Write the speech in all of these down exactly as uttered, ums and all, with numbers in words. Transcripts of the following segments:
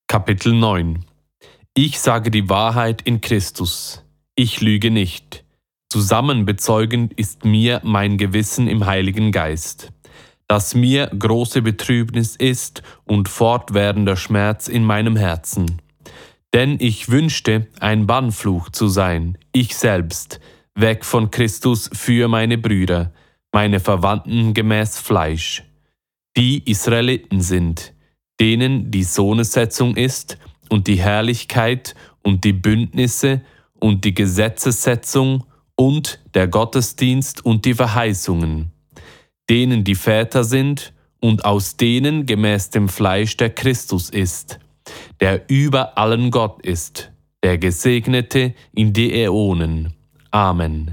Kapitel neun. Ich sage die Wahrheit in Christus. Ich lüge nicht. Zusammenbezeugend ist mir mein Gewissen im Heiligen Geist, dass mir große Betrübnis ist und fortwährender Schmerz in meinem Herzen. Denn ich wünschte, ein Bannfluch zu sein, ich selbst, weg von Christus für meine Brüder, meine Verwandten gemäß Fleisch, die Israeliten sind, denen die Sohnessetzung ist und die Herrlichkeit und die Bündnisse und die Gesetzessetzung und der Gottesdienst und die Verheißungen, denen die Väter sind und aus denen gemäß dem Fleisch der Christus ist, der über allen Gott ist, der Gesegnete in die Äonen. Amen.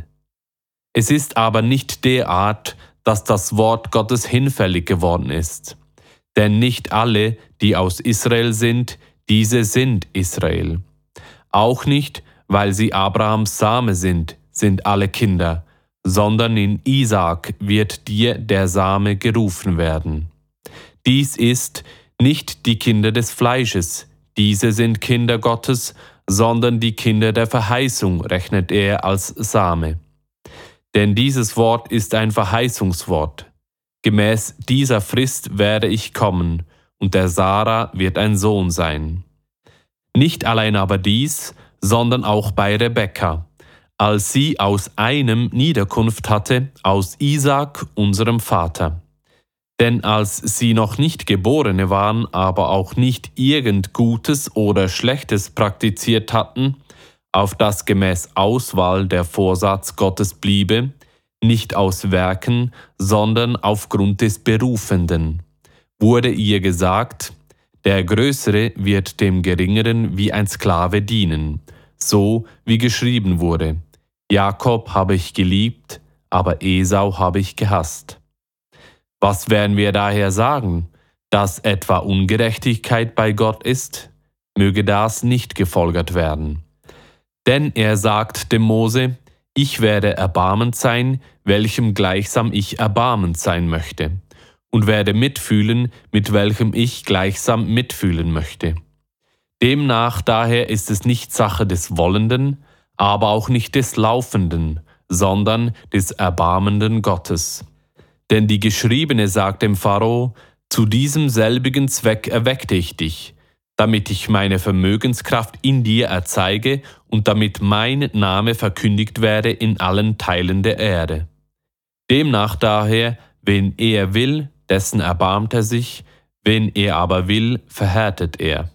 Es ist aber nicht derart, dass das Wort Gottes hinfällig geworden ist. Denn nicht alle, die aus Israel sind, diese sind Israel. Auch nicht, weil sie Abrahams Same sind, sind alle Kinder, sondern in Isaak wird dir der Same gerufen werden. Dies ist nicht die Kinder des Fleisches, diese sind Kinder Gottes, sondern die Kinder der Verheißung rechnet er als Same. Denn dieses Wort ist ein Verheißungswort. Gemäß dieser Frist werde ich kommen, und der Sarah wird ein Sohn sein. Nicht allein aber dies, sondern auch bei Rebekka, als sie aus einem Niederkunft hatte, aus Isaak, unserem Vater. Denn als sie noch nicht Geborene waren, aber auch nicht irgend Gutes oder Schlechtes praktiziert hatten, auf das gemäß Auswahl der Vorsatz Gottes bliebe, nicht aus Werken, sondern aufgrund des Berufenden, wurde ihr gesagt, der Größere wird dem Geringeren wie ein Sklave dienen, so wie geschrieben wurde, Jakob habe ich geliebt, aber Esau habe ich gehasst. Was werden wir daher sagen, dass etwa Ungerechtigkeit bei Gott ist? Möge das nicht gefolgert werden. Denn er sagt dem Mose, ich werde erbarmend sein, welchem gleichsam ich erbarmend sein möchte, und werde mitfühlen, mit welchem ich gleichsam mitfühlen möchte. Demnach daher ist es nicht Sache des Wollenden, aber auch nicht des Laufenden, sondern des erbarmenden Gottes. Denn die Geschriebene sagt dem Pharao, zu diesem selbigen Zweck erweckte ich dich, damit ich meine Vermögenskraft in dir erzeige und damit mein Name verkündigt werde in allen Teilen der Erde. Demnach daher, wen er will, dessen erbarmt er sich, wen er aber will, verhärtet er.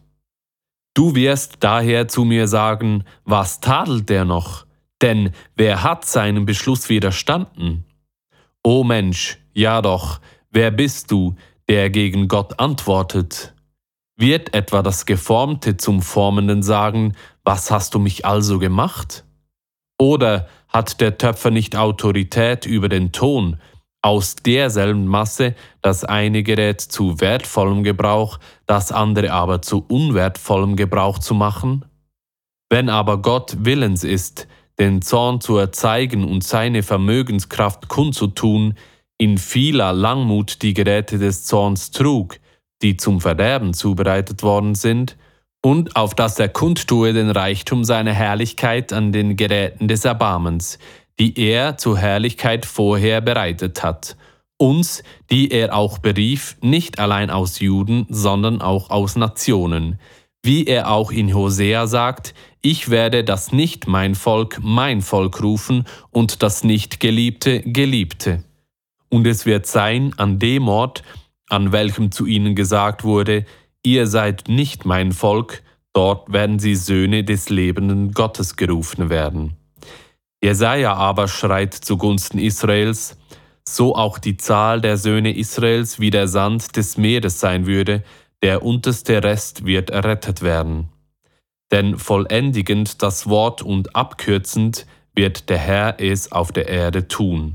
Du wirst daher zu mir sagen, was tadelt er noch? Denn wer hat seinem Beschluss widerstanden? O Mensch, ja doch, wer bist du, der gegen Gott antwortet? Wird etwa das Geformte zum Formenden sagen, was hast du mich also gemacht? Oder hat der Töpfer nicht Autorität über den Ton, aus derselben Masse das eine Gerät zu wertvollem Gebrauch, das andere aber zu unwertvollem Gebrauch zu machen? Wenn aber Gott willens ist, den Zorn zu erzeigen und seine Vermögenskraft kundzutun, in vieler Langmut die Geräte des Zorns trug, die zum Verderben zubereitet worden sind, und auf dass er kundtue den Reichtum seiner Herrlichkeit an den Geräten des Erbarmens, die er zur Herrlichkeit vorher bereitet hat, uns, die er auch berief, nicht allein aus Juden, sondern auch aus Nationen, wie er auch in Hosea sagt, ich werde das nicht mein Volk, mein Volk rufen und das nicht Geliebte, Geliebte. Und es wird sein an dem Ort, an welchem zu ihnen gesagt wurde, ihr seid nicht mein Volk, dort werden sie Söhne des lebenden Gottes gerufen werden. Jesaja aber schreit zugunsten Israels, so auch die Zahl der Söhne Israels wie der Sand des Meeres sein würde, der unterste Rest wird errettet werden. Denn vollendigend das Wort und abkürzend wird der Herr es auf der Erde tun.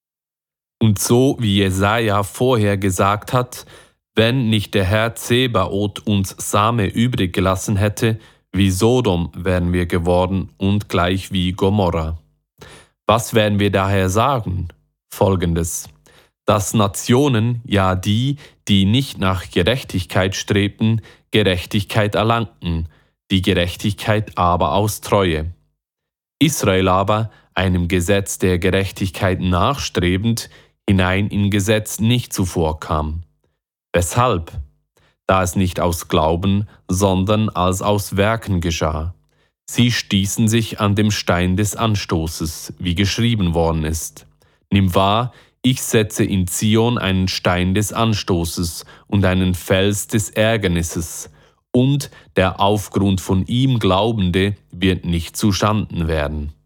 Und so wie Jesaja vorher gesagt hat, wenn nicht der Herr Zebaoth uns Same übrig gelassen hätte, wie Sodom wären wir geworden und gleich wie Gomorra. Was werden wir daher sagen? Folgendes: Dass Nationen, ja die, die nicht nach Gerechtigkeit strebten, Gerechtigkeit erlangten, die Gerechtigkeit aber aus Treue. Israel aber, einem Gesetz der Gerechtigkeit nachstrebend, hinein in Gesetz nicht zuvorkam. Weshalb? Da es nicht aus Glauben, sondern als aus Werken geschah. Sie stießen sich an dem Stein des Anstoßes, wie geschrieben worden ist. Nimm wahr, ich setze in Zion einen Stein des Anstoßes und einen Fels des Ärgernisses, und der Aufgrund von ihm Glaubende wird nicht zustanden werden.